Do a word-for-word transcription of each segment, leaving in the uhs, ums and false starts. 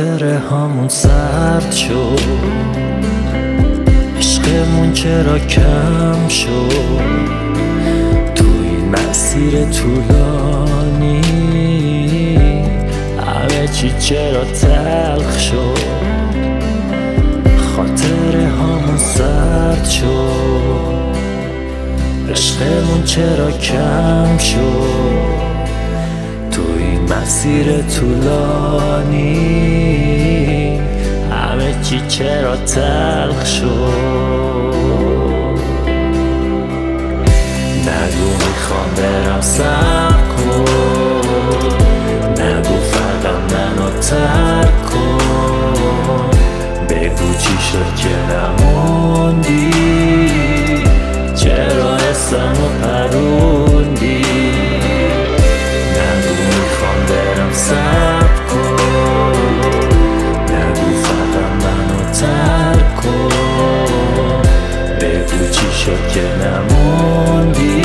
خاطره هامون سرد شد، عشقمون چرا کم شد تو این مسیر طولانی، همه چی چرا تلخ شد، خاطره هامون سرد شد، عشقمون چرا کم شد تو این مسیر طولانی، همه چی چرا تلخ شد. نگو میخوام برم صبر کن، نگو فقط منو ترک کن، بگو چی شد که نموندی، چرا حسمو پروندی. نگو میخوام برم صبر کن، نگو فقط منو ترک کن، بگو چی شد که نموندی،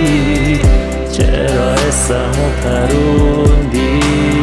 چرا حسمو پروندی.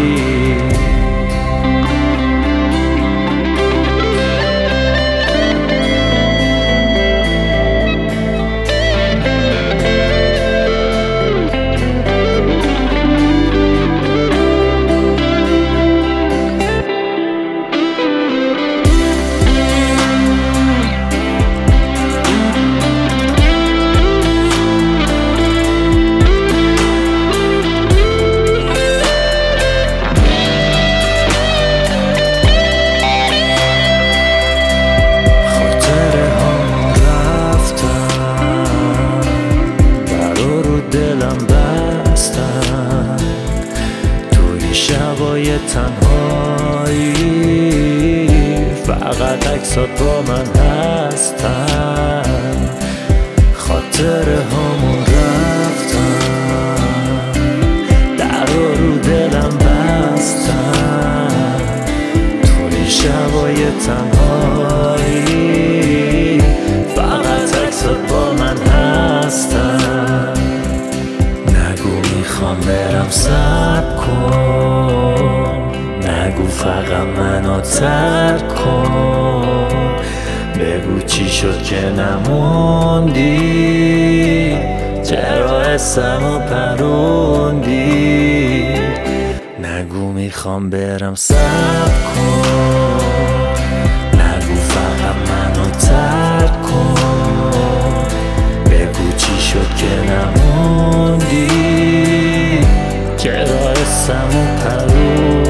دلم بستم توی شبای تنهایی، فقط عکسات با من هستن، خاطره هامون رفتن، در رو دلم بستن توی شبای تنهایی، فقط عکسات با من هستن. میخوام برم صبر کن، نگو فقط منو ترک کن، بگو چی شد که نموندی، چرا حسمو پروندی. نگو میخوام برم صبر کن، نگو فقط منو ترک کن، بگو چی شد که نموندی، چرا حسمو پروندی.